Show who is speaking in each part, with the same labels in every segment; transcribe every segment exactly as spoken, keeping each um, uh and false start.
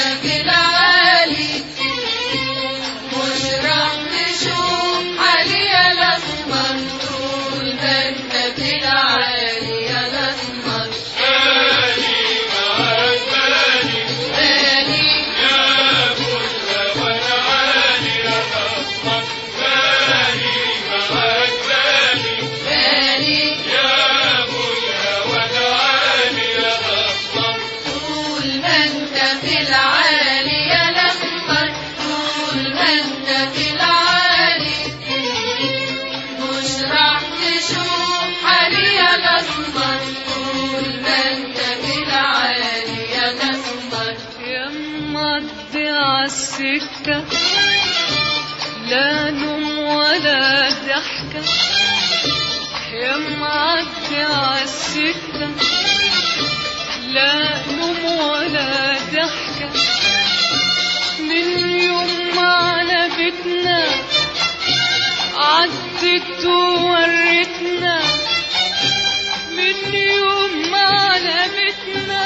Speaker 1: في العالي مش راح تشوف حالي يا الأسمر طول ما انت في العالي يا الأسمر
Speaker 2: بالي معاك بالي
Speaker 1: بالي
Speaker 2: يا أبو الهوى العالي يا الأسمر بالي معاك بالي
Speaker 1: بالي
Speaker 2: يا أبو الهوى العالي يا الأسمر
Speaker 1: طول ما انت في العالي يا الأسمر طول ما انت في العالي مش راح تشوف حالي يا الأسمر طول ما انت في العالي يا الأسمر
Speaker 3: يا معدي عالسكة لا نوم ولا ضحكة يا معدي عالسكة لا نوم ولا ضحكة من يوم ما على بيتنا عدت وورتنا من يوم ما على بيتنا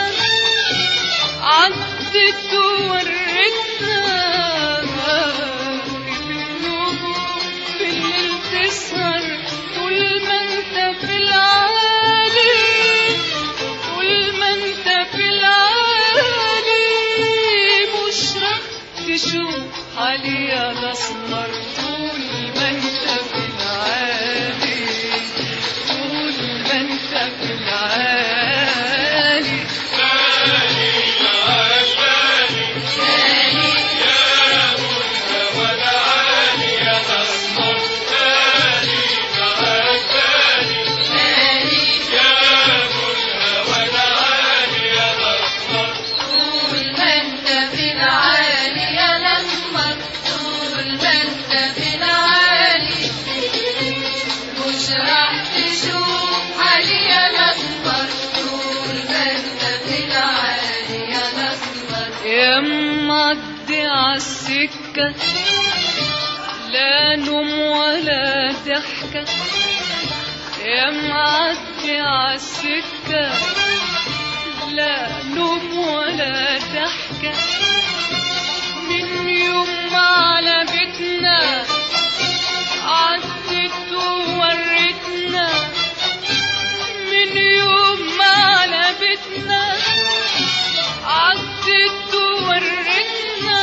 Speaker 3: عدت وورتنا بالنجوم بالليل تسهر طول ما انت في العالي طول ما انت في العالي مش راح تشوف حالي يا الأسمر طول ما انت في العالي طول ما انت في العالي
Speaker 2: بالي معاك بالي
Speaker 1: بالي
Speaker 2: يا أبو الهوى العالي يا الأسمر بالي معاك بالي
Speaker 1: بالي
Speaker 2: يا أبو الهوى العالي يا الأسمر
Speaker 1: طول ما انت في العالي يا الأسمر طول ما انت في العالي مش راح تشوف حالي يا الأسمر طول ما انت في العالي يا الأسمر
Speaker 3: يا معدي عالسكة لا نوم ولا ضحكة يا معدي عالسكة لا نوم ولا ضحكة من يوم ما على بيتنا عدت وورتنا من يوم ما على بيتنا عدت وورتنا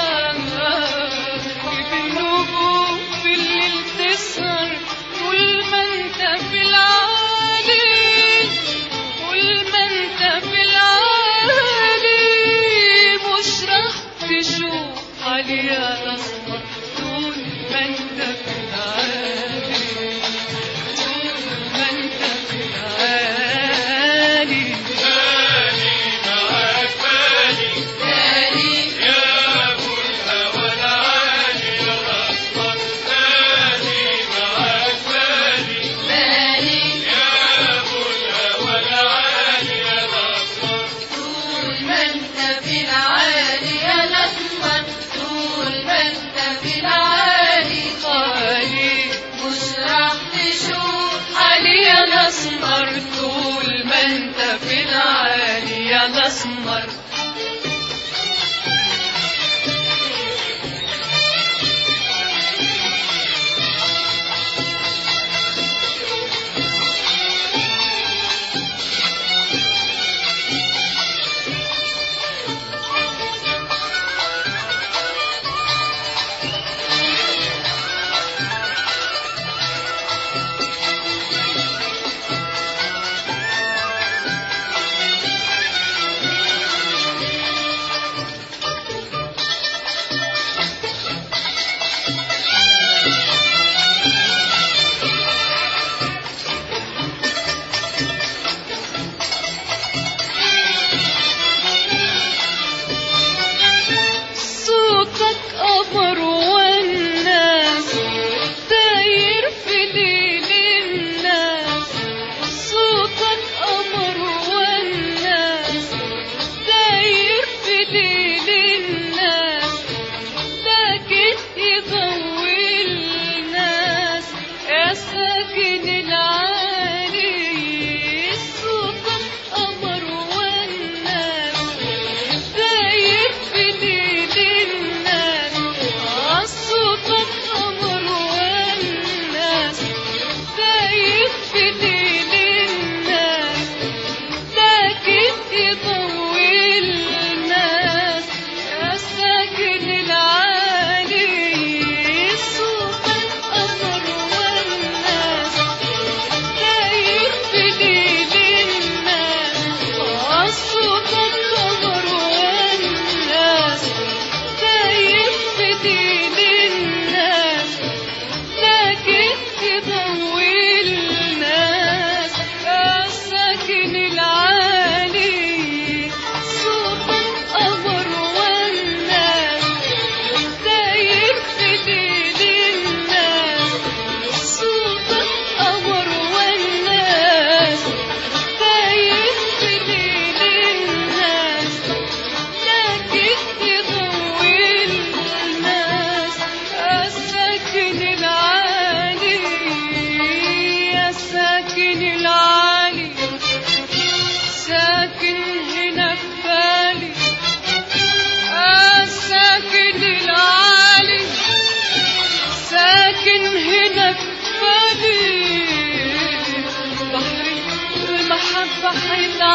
Speaker 3: بالنجوم بالليل تسهر طول ما انت في العالي طول ما انت في العالي مش راح تشوف حالي يا الأسمر طول ما انت في العالي طول ما انت في العالي
Speaker 2: بالي معاك بالي
Speaker 1: بالي
Speaker 2: يا أبو الهوى العالي يا الأسمر بالي معاك بالي
Speaker 1: بالي
Speaker 2: يا أبو الهوى العالي يا الأسمر
Speaker 1: طول ما انت في العالي يا الأسمر طول ما انت في العالي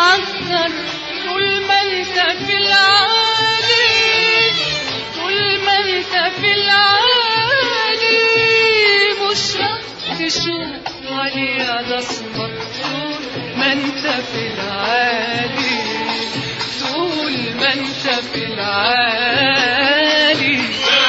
Speaker 3: أكتر طول ما انت في العالي، طول ما انت في العالي مش راح تشوف علي الأسمر طول ما انت في العالي، طول ما انت في العالي.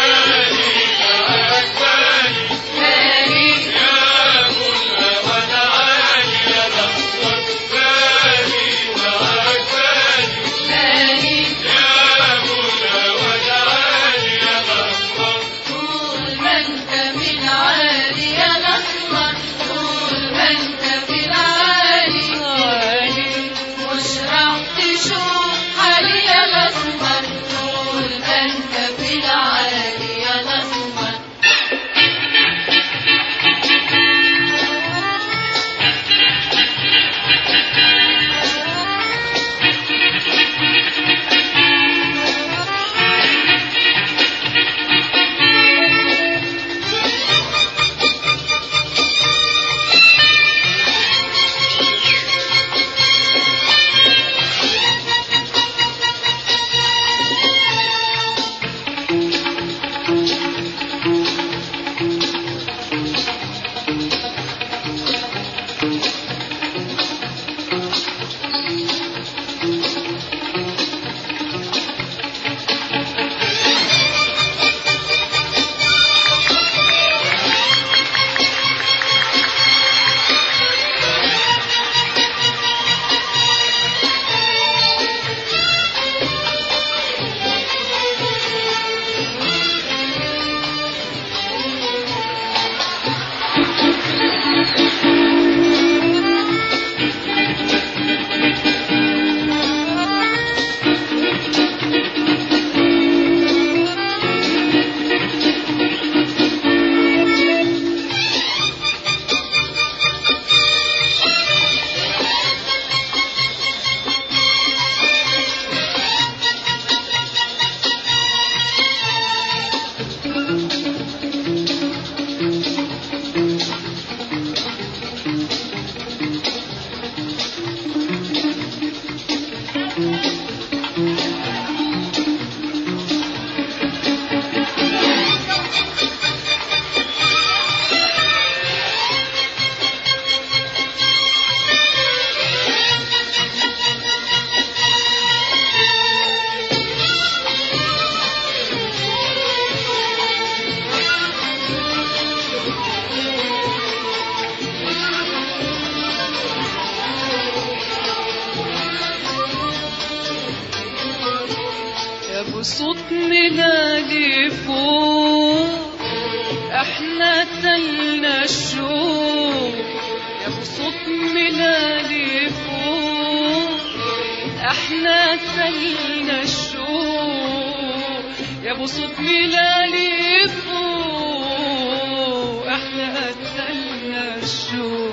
Speaker 3: بصوت ميلادي فوق احنا تلنا الشوق، يا بصوت ميلادي فوق احنا تلنا الشوق، يا بصوت ميلادي فوق احنا قتلنا الشوق،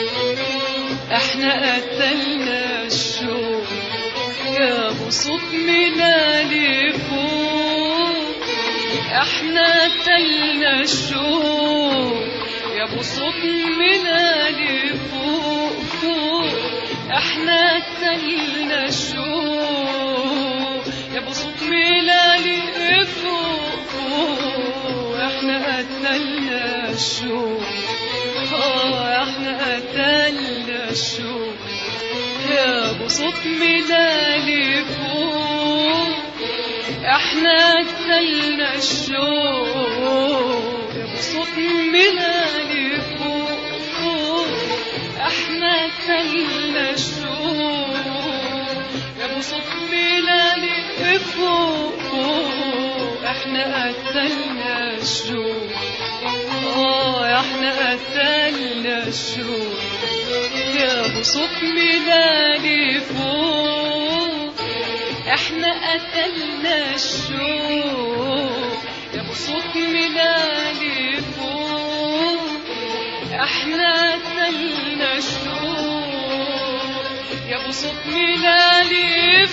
Speaker 3: احنا قتلنا الشوق، يا بصوت ميلادي فوق احنا قتلنا الشوق، يا بصوت ميلادي فوق فوق احنا قتلنا الشوق، يا بصوت ميلادي فوق فوق احنا قتلنا الشوق، اه احنا قتلنا الشوق، يا بصوت ميلادي فوق احنا قتلنا الشوق، يا بصوت ميلادي فوق فوق احنا قتلنا الشوق، يا بصوت ميلادي فوق فوق احنا قتلنا الشوق، اه احنا قتلنا الشوق، يا بصوت ميلادي فوق احنا قتلنا الشوق، يا بصوت ميلادي فوق احنا قتلنا الشوق، يا بصوت ميلادي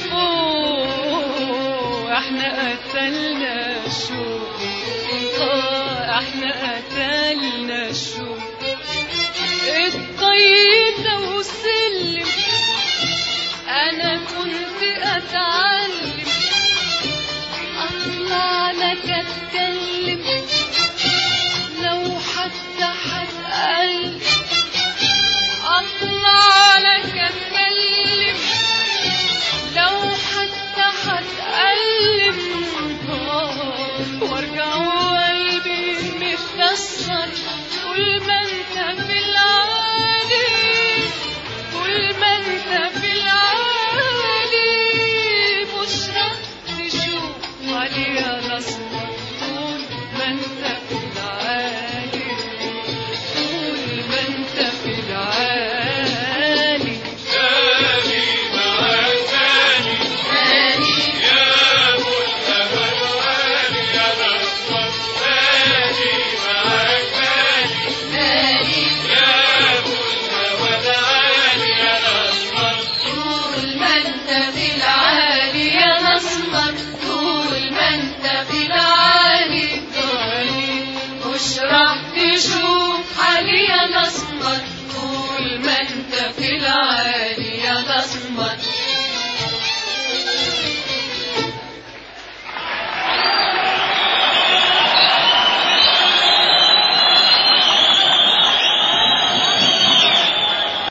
Speaker 3: فوق احنا قتلنا الشوق، اه احنا قتلنا الشوق. الطيب ده وسلم أنا كنت أتعلم أطلع لك أتكلم لو حتى هتقلب أطلع لك أتكلم لو حتى هتقلب وارجع وقلبي متكسر طول ما انت في العالي طول ما انت في العالي مش راح تشوف عليا نصر طول ما انت في العالي طول ما انت في العالي
Speaker 2: تاني معاك تاني
Speaker 1: تاني
Speaker 2: يا ملتهى العالي يا نصر تاني معاك تاني
Speaker 1: تاني
Speaker 2: يا ملتهى العالي يا نصر
Speaker 1: طول ما انت في العالي يا نصمر طول ما انت في العالي مش راح تشوف حالي يا نصمر طول ما انت في العالي يا نصمر